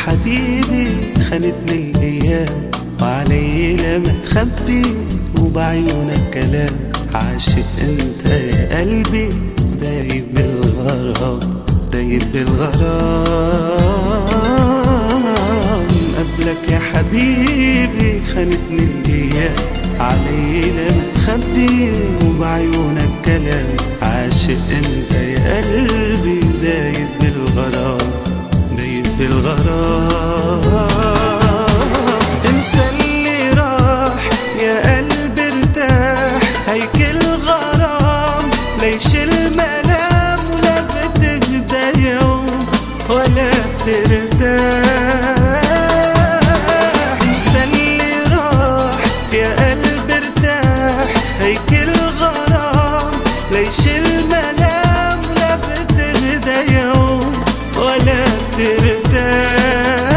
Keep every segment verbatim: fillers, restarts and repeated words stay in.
حبيبي خانتني الايام، وعلي لما تخبي وبعيونك كلام. عاشق انت يا قلبي، دايب بالغرام، دايب بالغرام. قبلك يا حبيبي خانتني الايام، علي لما تخبي وبعيونك كلام. عاشق انت يا قلبي، دايب بالغرام، دايب بالغرام. انسى اللي راح يا قلبي ارتاح، هيكل غرام ليش الملام، ولا بتهدى يوم ولا بترتاح. انسى اللي راح يا قلبي ارتاح، هيكل غرام ليش الملام، ولا بتهدى يوم ولا بترتاح.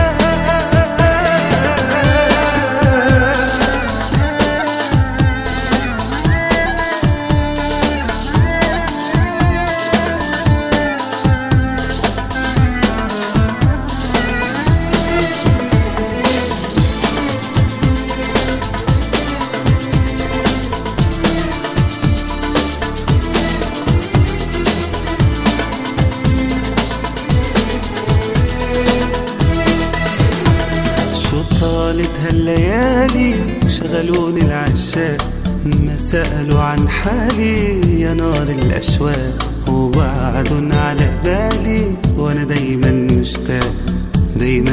طالت هالليالي شغلوني العشاق، ما سألوا عن حالي يا نار الأشواق. وبعدن على بالي وانا دايما مشتاق، دايما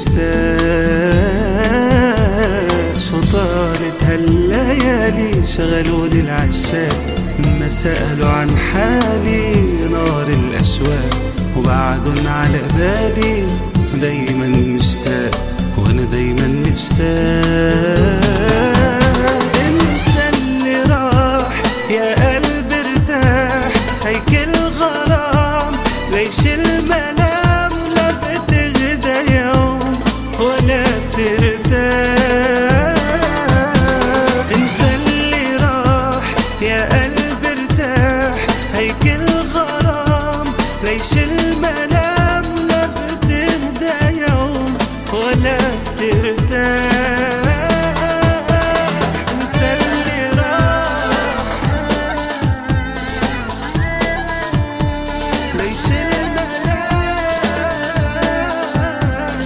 مشتاق. شو طالت هالليالي شغلوني العشاق، ما سألوا عن حالي يا نار الأشواق. وبعدن على بالي دايما مشتاق، وانا دايما مشتاق. انسى اللي راح يا قلبي ارتاح، هيكل غرام ليش الملام، ولا بتغدى يوم ولا بترتاح. انسى اللي راح يا قلبي ارتاح، هيكل غرام ليش الملام، ولا بتهدى يوم ولا ترتاح. انسى اللي راح ليش الملام،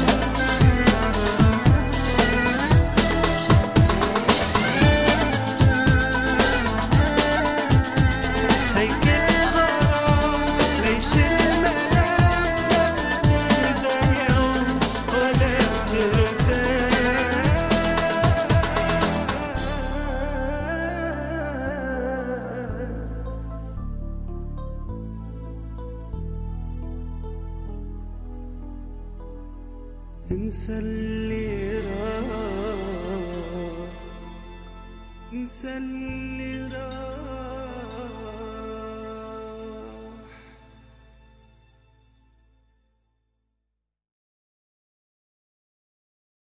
هيكل غرام ليش الملام، ولا بتهدى يوم ولا انسى اللي راح، انسى اللي راح.